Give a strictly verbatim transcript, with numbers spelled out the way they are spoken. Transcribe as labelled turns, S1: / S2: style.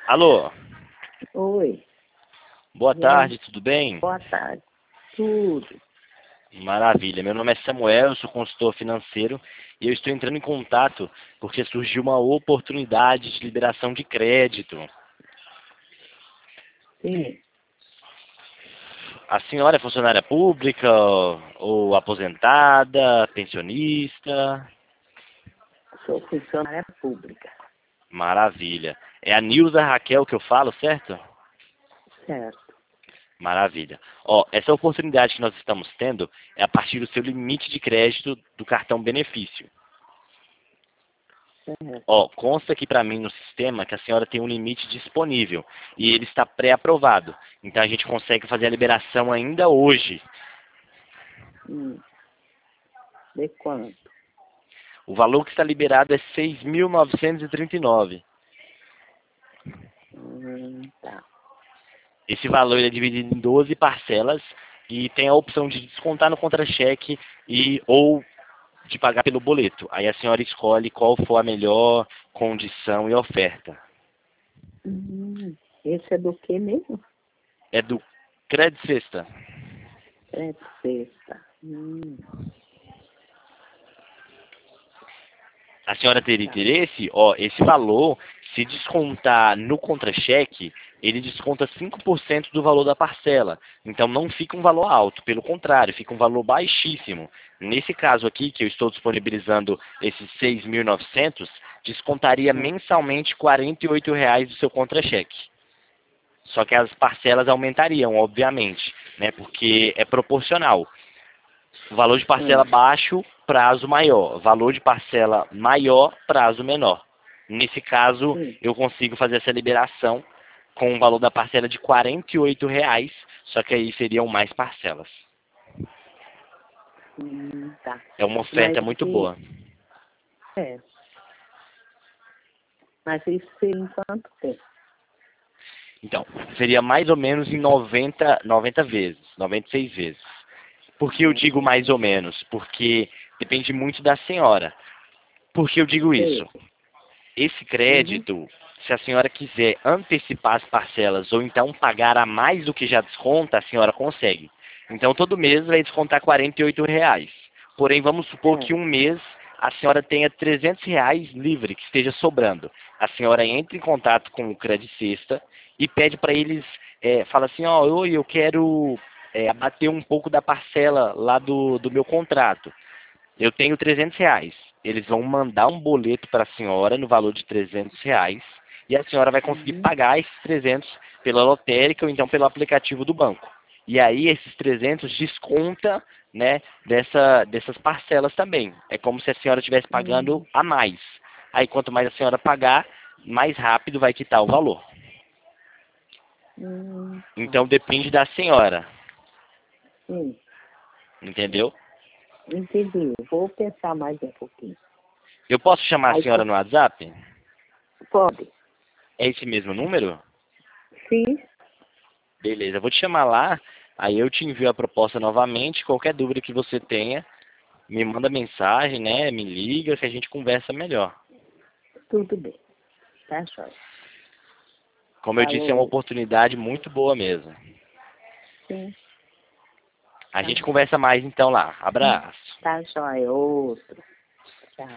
S1: Alô,
S2: Oi,
S1: boa
S2: e aí?
S1: tarde, tudo bem?
S2: Boa tarde. Tudo.
S1: Maravilha, meu nome é Samuel, eu sou consultor financeiro e eu estou entrando em contato porque surgiu uma oportunidade de liberação de crédito.
S2: Sim,
S1: A senhora é funcionária pública ou aposentada, pensionista?
S2: sou funcionária pública.
S1: Maravilha. É a Nilza Raquel que eu falo, certo?
S2: Certo.
S1: Maravilha. Ó, essa oportunidade que nós estamos tendo é a partir do seu limite de crédito do cartão benefício.
S2: Certo.
S1: Ó, consta aqui para mim no sistema que a senhora tem um limite disponível e ele está pré-aprovado. Então a gente consegue fazer a liberação ainda hoje.
S2: Hum. De quanto?
S1: O valor que está liberado é seis mil novecentos e trinta e nove.
S2: Hum, tá.
S1: Esse valor ele é dividido em doze parcelas e tem a opção de descontar no contra-cheque e ou de pagar pelo boleto. Aí a senhora escolhe qual for a melhor condição e oferta.
S2: Hum, esse é do que mesmo?
S1: É do Crédito Sexta.
S2: É de sexta. Hum,
S1: A senhora teria
S2: tá.
S1: interesse? Ó, esse valor, se descontar no contra-cheque, ele desconta cinco por cento do valor da parcela. Então não fica um valor alto, pelo contrário, fica um valor baixíssimo. Nesse caso aqui, que eu estou disponibilizando esses seis mil e novecentos, descontaria
S2: É.
S1: mensalmente quarenta e oito reais do seu contra-cheque. Só que as parcelas aumentariam, obviamente, né? Porque é proporcional. Valor de parcela
S2: Hum,
S1: baixo, prazo maior. Valor de parcela maior, prazo menor. Nesse caso,
S2: sim.
S1: eu consigo fazer essa liberação com o valor da parcela de quarenta e oito reais, só que aí seriam mais parcelas.
S2: Hum, tá.
S1: É uma
S2: Mas
S1: oferta muito
S2: e,
S1: boa.
S2: é, mas isso seria em quanto tempo?
S1: Então, seria mais ou menos em noventa, noventa vezes, noventa e seis vezes. Por que eu digo mais ou
S2: Hum,
S1: menos? Porque depende muito da senhora. Por que eu digo
S2: sei.
S1: isso? Esse
S2: Uhum.
S1: crédito, se a senhora quiser antecipar as parcelas ou então pagar a mais do que já desconta, a senhora consegue. Então, todo mês vai descontar quarenta e oito reais. Porém, vamos supor que
S2: É.
S1: um mês a senhora tenha trezentos reais livre, que esteja sobrando. A senhora entra em contato com o Crédito Sexta e pede para eles, é, fala assim, ó, oi, eu quero é, abater um pouco da parcela lá do, do meu contrato. Eu tenho trezentos reais. Eles vão mandar um boleto para a senhora no valor de trezentos reais e a senhora vai conseguir
S2: Uhum.
S1: pagar esses trezentos pela lotérica ou então pelo aplicativo do banco. E aí esses trezentos desconta, né, dessa, dessas parcelas também. É como se a senhora estivesse pagando
S2: Hum,
S1: a mais. Aí quanto mais a senhora pagar, mais rápido vai quitar o valor.
S2: hum, tá.
S1: Então depende da senhora,
S2: Sim,
S1: entendeu?
S2: entendi. Vou pensar mais um pouquinho.
S1: Eu posso chamar a
S2: Aí,
S1: senhora
S2: co-
S1: no WhatsApp?
S2: pode?
S1: É esse mesmo número?
S2: Sim,
S1: Beleza, eu vou te chamar lá, aí eu te envio a proposta novamente. Qualquer dúvida que você tenha, me manda mensagem, né? Me liga que a gente conversa melhor.
S2: tudo bem. Tá, jóia.
S1: Como eu disse, é uma
S2: Falou.
S1: oportunidade muito boa mesmo.
S2: Sim,
S1: A
S2: tá.
S1: gente conversa mais então lá. Abraço.
S2: Tá, jóia. Outro.